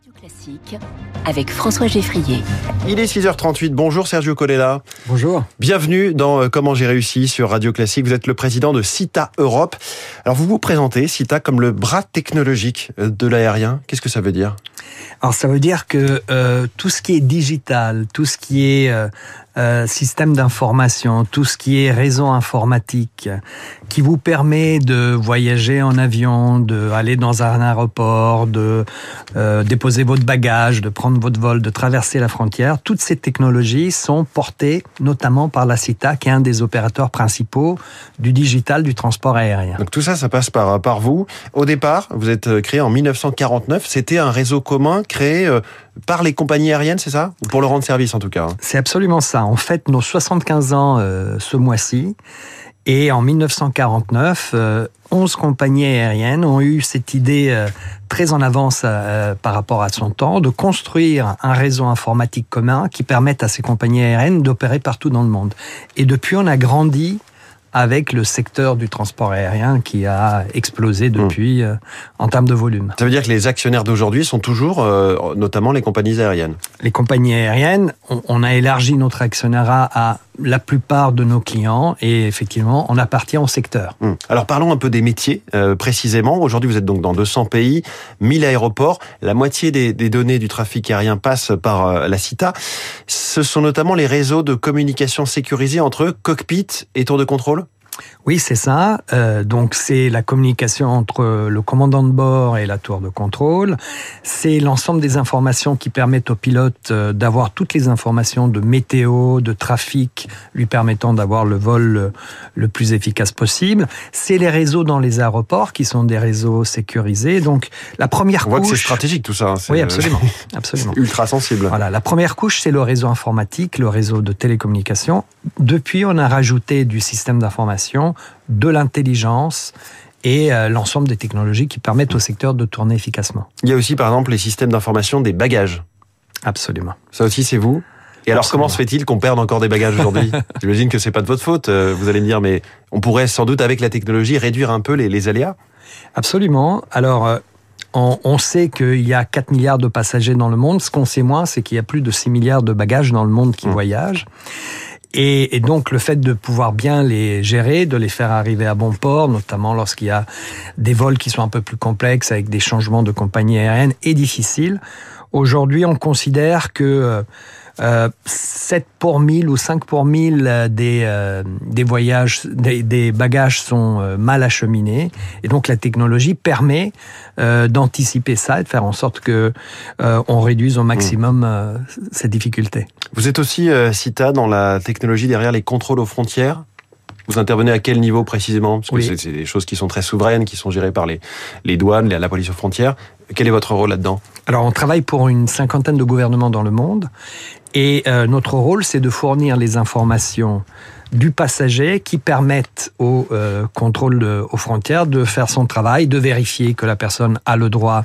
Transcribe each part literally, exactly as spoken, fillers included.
Classique avec François Geffrier. Il est six heures trente-huit. Bonjour Sergio Colella. Bonjour. Bienvenue dans Comment j'ai réussi sur Radio Classique. Vous êtes le président de SITA Europe. Alors vous vous présentez SITA comme le bras technologique de l'aérien. Qu'est-ce que ça veut dire ? Alors ça veut dire que euh, tout ce qui est digital, tout ce qui est euh, euh, système d'information, tout ce qui est réseau informatique, qui vous permet de voyager en avion, de aller dans un aéroport, de euh, déposer votre bagage, de prendre votre vol, de traverser la frontière, toutes ces technologies sont portées notamment par la SITA, qui est un des opérateurs principaux du digital du transport aérien. Donc tout ça, ça passe par, par vous. Au départ, vous êtes créé en dix-neuf cent quarante-neuf. C'était un réseau commun créé euh, par les compagnies aériennes, c'est ça ? Ou pour leur rendre service en tout cas ? C'est absolument ça. On fête nos soixante-quinze ans euh, ce mois-ci. Et en dix-neuf cent quarante-neuf, euh, onze compagnies aériennes ont eu cette idée euh, très en avance euh, par rapport à son temps de construire un réseau informatique commun qui permette à ces compagnies aériennes d'opérer partout dans le monde. Et depuis, on a grandi avec le secteur du transport aérien qui a explosé depuis mmh. euh, en termes de volume. Ça veut dire que les actionnaires d'aujourd'hui sont toujours, euh, notamment les compagnies aériennes. Les compagnies aériennes, on, on a élargi notre actionnariat à la plupart de nos clients et effectivement, on appartient au secteur. Mmh. Alors parlons un peu des métiers euh, précisément. Aujourd'hui, vous êtes donc dans deux cents pays, mille aéroports. La moitié des, des données du trafic aérien passe par euh, la SITA. Ce sont notamment les réseaux de communication sécurisés entre cockpit et tour de contrôle ? Oui, c'est ça. Euh, donc, c'est la communication entre le commandant de bord et la tour de contrôle. C'est l'ensemble des informations qui permettent au pilote d'avoir toutes les informations de météo, de trafic, lui permettant d'avoir le vol le, le plus efficace possible. C'est les réseaux dans les aéroports qui sont des réseaux sécurisés. Donc, la première On voit couche... que c'est stratégique tout ça. Hein. C'est... Oui, absolument. absolument. C'est ultra sensible. Voilà, la première couche, c'est le réseau informatique, le réseau de télécommunications. Depuis, on a rajouté du système d'information, de l'intelligence et euh, l'ensemble des technologies qui permettent au secteur de tourner efficacement. Il y a aussi, par exemple, les systèmes d'information des bagages. Absolument. Ça aussi, c'est vous ? Et alors, Absolument. Comment se fait-il qu'on perde encore des bagages aujourd'hui ? J'imagine que c'est pas de votre faute. Vous allez me dire, mais on pourrait sans doute, avec la technologie, réduire un peu les, les aléas ? Absolument. Alors... Euh, On, on sait qu'il y a quatre milliards de passagers dans le monde. Ce qu'on sait moins, c'est qu'il y a plus de six milliards de bagages dans le monde qui mmh. voyagent. Et, et donc, le fait de pouvoir bien les gérer, de les faire arriver à bon port, notamment lorsqu'il y a des vols qui sont un peu plus complexes avec des changements de compagnie aérienne, est difficile. Aujourd'hui, on considère que euh, sept pour mille ou cinq pour mille des, euh, des voyages, des, des bagages sont euh, mal acheminés. Et donc, la technologie permet euh, d'anticiper ça et de faire en sorte que euh, on réduise au maximum euh, ces difficultés. Vous êtes aussi, euh, SITA, dans la technologie derrière les contrôles aux frontières. Vous intervenez à quel niveau précisément ? Parce que oui. c'est, c'est des choses qui sont très souveraines, qui sont gérées par les, les douanes, la police aux frontières. Quel est votre rôle là-dedans ? Alors, on travaille pour une cinquantaine de gouvernements dans le monde. Et euh, notre rôle, c'est de fournir les informations du passager qui permettent au euh, contrôle de, aux frontières de faire son travail, de vérifier que la personne a le droit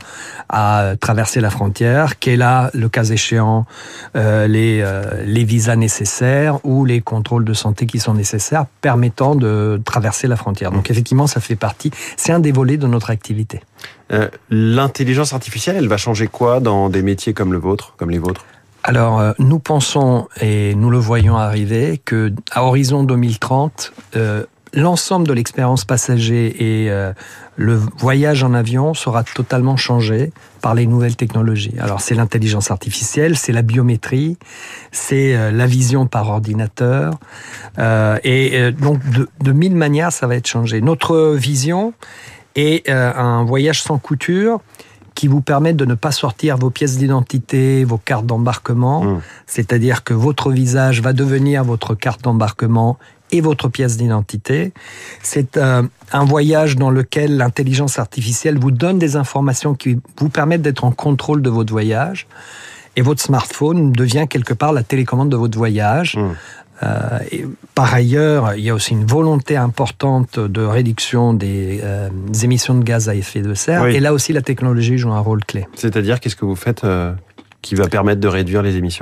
à traverser la frontière, qu'elle a, le cas échéant, euh, les, euh, les visas nécessaires ou les contrôles de santé qui sont nécessaires permettant de traverser la frontière. Donc effectivement, ça fait partie, c'est un des volets de notre activité. Euh, l'intelligence artificielle, elle va changer quoi dans des métiers comme le vôtre, comme les vôtres ? Alors, euh, nous pensons, et nous le voyons arriver, que à horizon deux mille trente, euh, l'ensemble de l'expérience passager et euh, le voyage en avion sera totalement changé par les nouvelles technologies. Alors, c'est l'intelligence artificielle, c'est la biométrie, c'est euh, la vision par ordinateur, euh, et euh, donc de, de mille manières, ça va être changé. Notre vision est euh, un voyage sans couture, qui vous permettent de ne pas sortir vos pièces d'identité, vos cartes d'embarquement. Mmh. C'est-à-dire que votre visage va devenir votre carte d'embarquement et votre pièce d'identité. C'est euh, un voyage dans lequel l'intelligence artificielle vous donne des informations qui vous permettent d'être en contrôle de votre voyage. Et votre smartphone devient quelque part la télécommande de votre voyage. Mmh. Euh, et par ailleurs, il y a aussi une volonté importante de réduction des, euh, des émissions de gaz à effet de serre. Oui. Et là aussi, la technologie joue un rôle clé. C'est-à-dire, qu'est-ce que vous faites euh, qui va permettre de réduire les émissions ?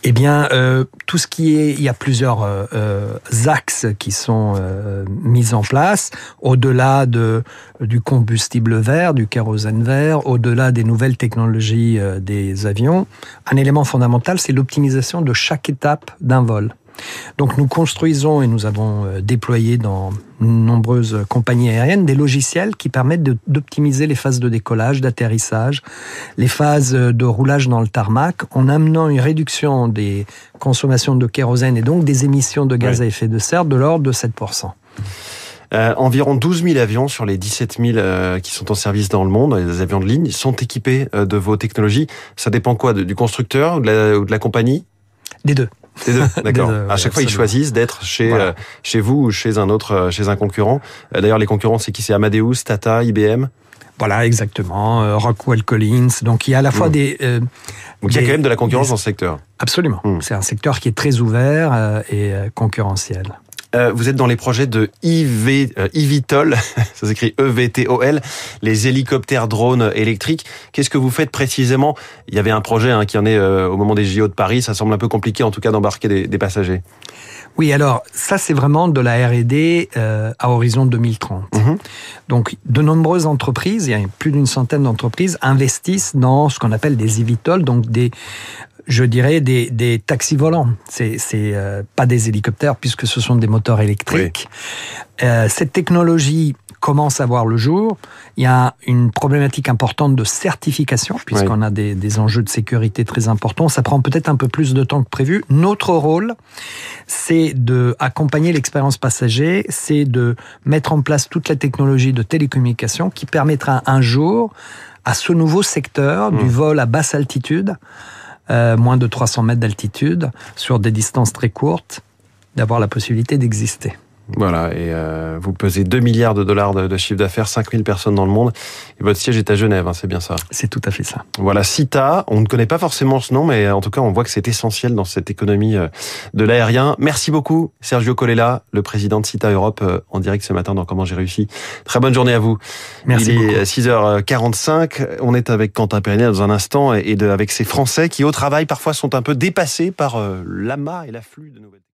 Eh bien, euh, tout ce qui est, il y a plusieurs euh, euh, axes qui sont euh, mis en place, au-delà de du combustible vert, du kérosène vert, au-delà des nouvelles technologies euh, des avions. Un élément fondamental, c'est l'optimisation de chaque étape d'un vol. Donc nous construisons et nous avons déployé dans nombreuses compagnies aériennes des logiciels qui permettent de, d'optimiser les phases de décollage, d'atterrissage, les phases de roulage dans le tarmac, en amenant une réduction des consommations de kérosène et donc des émissions de gaz oui. à effet de serre de l'ordre de sept pour cent. Euh, environ douze mille avions sur les dix-sept mille euh, qui sont en service dans le monde, les avions de ligne, sont équipés euh, de vos technologies. Ça dépend quoi, de, du constructeur ou de la, ou de la compagnie ? Des deux. Les deux, d'accord. deux, à oui, chaque absolument. fois, ils choisissent d'être chez voilà. euh, chez vous ou chez un autre, euh, chez un concurrent. Euh, d'ailleurs, les concurrents, c'est qui ? C'est Amadeus, Tata, I B M. Voilà, exactement. Euh, Rockwell Collins. Donc, il y a à la fois mmh. des. Euh, Donc, il y a quand même de la concurrence des... dans ce secteur. Absolument. Mmh. C'est un secteur qui est très ouvert euh, et euh, concurrentiel. Euh, vous êtes dans les projets de I V, euh, eVTOL, ça s'écrit E V T O L, les hélicoptères drones électriques. Qu'est-ce que vous faites précisément ? Il y avait un projet hein, qui en est euh, au moment des J O de Paris. Ça semble un peu compliqué, en tout cas, d'embarquer des, des passagers. Oui, alors ça c'est vraiment de la R et D euh, à horizon deux mille trente. Mmh. Donc de nombreuses entreprises, il y a plus d'une centaine d'entreprises, investissent dans ce qu'on appelle des eVTOL, donc des je dirais des, des taxis volants. C'est, c'est euh, pas des hélicoptères puisque ce sont des moteurs électriques. Oui. Euh, cette technologie commence à voir le jour. Il y a une problématique importante de certification puisqu'on oui. a des, des enjeux de sécurité très importants. Ça prend peut-être un peu plus de temps que prévu. Notre rôle, c'est de accompagner l'expérience passager, c'est de mettre en place toute la technologie de télécommunication qui permettra un jour à ce nouveau secteur mmh. du vol à basse altitude, Euh, moins de trois cents mètres d'altitude, sur des distances très courtes, d'avoir la possibilité d'exister. Voilà, et euh, vous pesez deux milliards de dollars de, de chiffre d'affaires, cinq mille personnes dans le monde, et votre siège est à Genève, hein, c'est bien ça ? C'est tout à fait ça. Voilà, SITA, on ne connaît pas forcément ce nom, mais en tout cas, on voit que c'est essentiel dans cette économie de l'aérien. Merci beaucoup, Sergio Colella, le président de SITA Europe, en direct ce matin dans Comment j'ai réussi. Très bonne journée à vous. Merci Il beaucoup. est six heures quarante-cinq, on est avec Quentin Pérennet dans un instant, et de, avec ces Français qui, au travail, parfois sont un peu dépassés par euh, l'amas et l'afflux de nouvelles